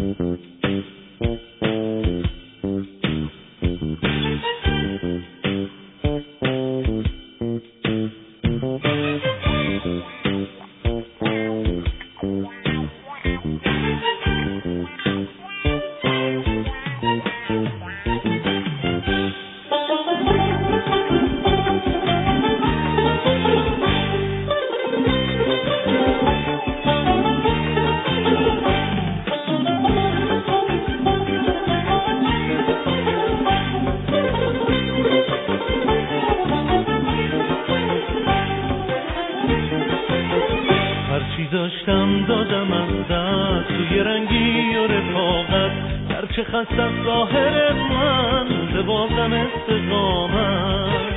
داشتم دادم از دست توی رنگی و رفاقت، گرچه خستم ظاهر من به بازم استقامت.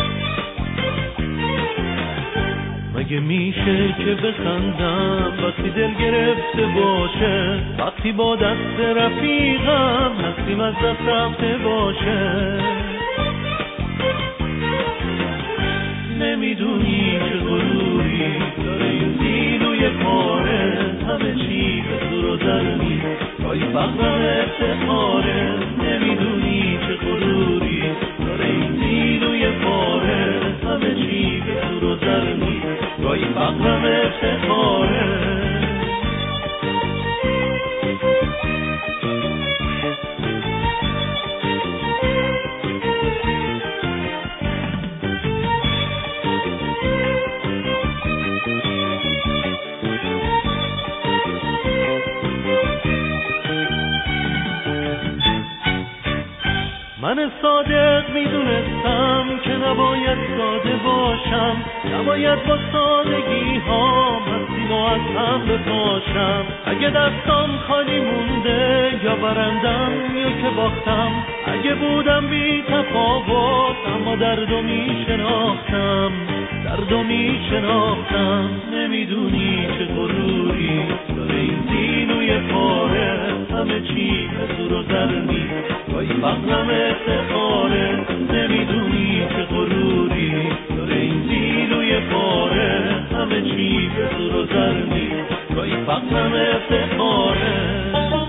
مگه میشه که بخندم وقتی دل گرفته باشه، وقتی با دست رفیقم هستیم از دست رفته باشه. نمیدونی چه غروری داره این زین و یه پاره، همه چی به زور و زرمی گاهی فقرم افتخاره. نمیدونی چه غروری داره این زین و یه پاره، همه چی به زور و زرمی گاهی فقرم افتخاره. من صادق میدونستم که نباید ساده باشم، نباید با سادگی ها مستی و از هم بپاشم. اگه دستم خالی مونده یا برندم یا که باختم، اگه بودم بی تفاوت اما دردو میشناختم، دردو میشناختم. نمیدونی چه غروری داره این زین و یه پاره، همه چی به زور و زرمی گاهی فقرم افتخاره. نمیدونی چه غروری داره این زین و یه پاره، همه چی به زور و زرمی گاهی فقرم افتخاره.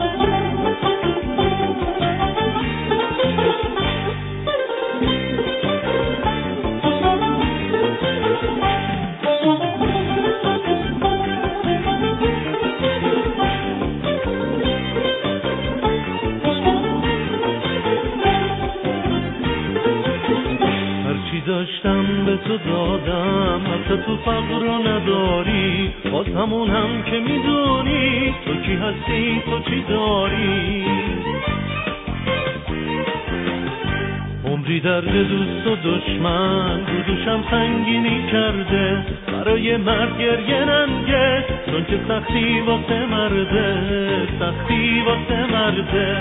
داشتم به تو دادم، حتی تو فقر رو نداری، باز همون هم که میدونی تو کی هستی، تو چی داری. عمری درد دوست و دشمن رو دوشم سنگینی کرده، برای مرد گریه ننگه چون که سختی واسه مرده، سختی واسه مرده.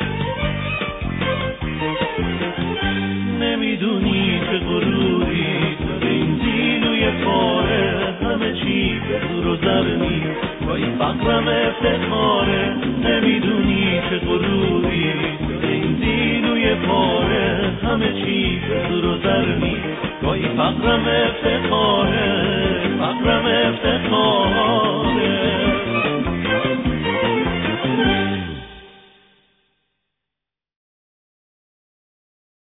نمیدونی چه غروری داره این زین و یه پاره، همه چی به زور و زرمی گاهی فقرم افتخاره. نمیدونی چه غروری داره این زین و یه پاره، همه چی به زور و زرمی گاهی فقرم افتخاره.